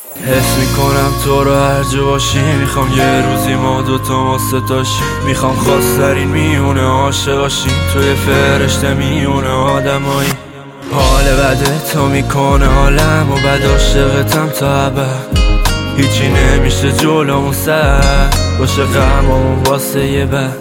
حس میکنم تو رو هر جا باشی، میخوام یه روزی ما دوتا مستاشی. میخوام خواسترین میونه عاشقاشیم، توی فرشته میونه آدمایی. حال بده تو میکنه عالم و بد عاشقتم تا ابد. هیچی نمیشه جلومون سر باشه غمامون واسه یه بد.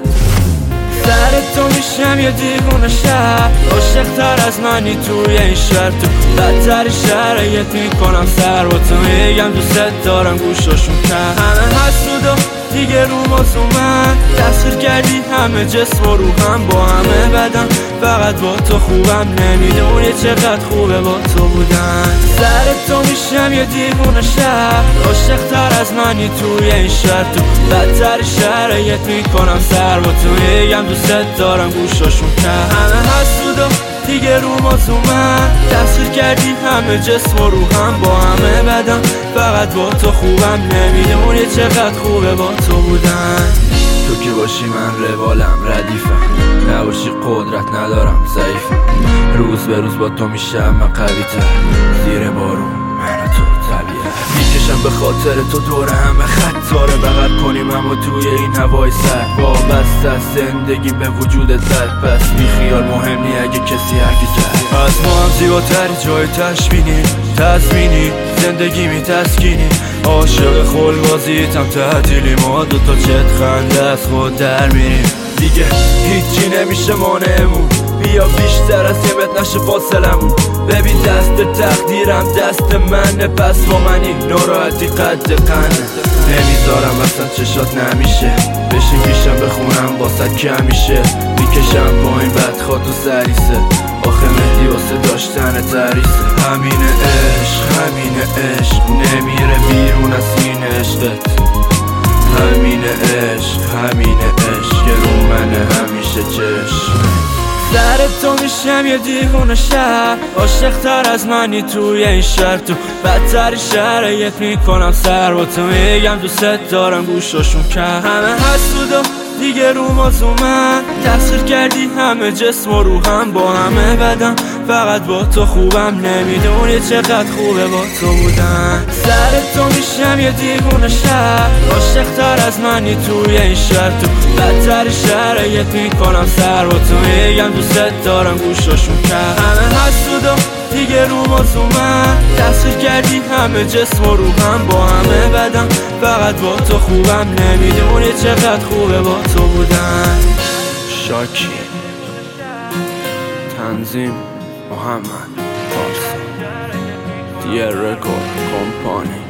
سر تو میشم یه دیوونه شهر، عاشق تر از منی توی این شهر. تو بدتر شرایط میکنم سر با تو میگم دوست دارم گوشاشون کن. همه حسود و دیگه رو موضوع من دستگیر کردی همه جسم و روحم. با همه بدم فقط با تو خوبم، نمیدونی چقدر خوبه با تو بودن. سر تو میشم یه دیوونه شهر، عاشق تر از منی توی این شهر. تو بدتر شرایط میکنم سر با تو میگم دوست دارم گوشاشون کن. همه حسود و دیگه رو موضوع من دستگیر کردی همه جسم و روحم. با همه بدم فقط با تو خوبم، نمیدونی چقدر خوبه با تو بودن. تو که باشی من روالم ردیفم، نباشی قدرت ندارم ضعیفم. روز به روز با تو میشم من قوی تر، زیر بارون من و تو طبیعت. میکشم به خاطر تو دور همه خطاره، بغل کنیم اما توی این هوای سرد. وابسته از زندگی به وجودت زد، پس بیخیال مهم نی اگه کسی حرفی زد. از ما هم زیباتری جای تشبینی، تضمینی زندگی می تسکینی. عاشق خلوازیتم تعطیلی، ما دوتا چت خنده از خود در میریم. دیگه هیچی نمیشه مانعمون، بیا بیشتر از یه متر نشه فاصلمون. ببین دست تقدیرم دست منه، پس با منی ناراحتی قد قنه. نمیذارم اصلا چشات نمیشه، بشین پیشم بخونم باست کمیشه. میکشم با این بدخواد و سریسه، آخه مهدی واسه داشتن تریسه. همینه عشق همینه عشق، نمیره بیرون از این عشقت. همینه عشق همینه عشق، رو منه همیشه چشم. سر تو میشم یه دیوونه شهر، عاشق تر از منی توی این شهر. تو بدتر شرایط میکنم سر با تو میگم دوست دارم گوشاشون کن. همه حسود و دیگه رو موضوع من دستگیر کردی همه جسم و روحم. با همه بدم فقط با تو خوبم، نمیدونی چقدر خوبه با تو بودن. سر تو میشم یه دیوونه شهر، عاشق تر از منی توی این شهر. تو بدتر شرایط میکنم سر با تو میگم دوست دارم گوشاشون کن. همه حسود و دیگه رو موضوع من دستگیر کردی همه جسم و روحم. با همه بدم فقط با تو خوبم، نمیدونی چقدر خوبه با تو بودن. شاکی تنظیم محمد پارسا، دیه رکورد کمپانی.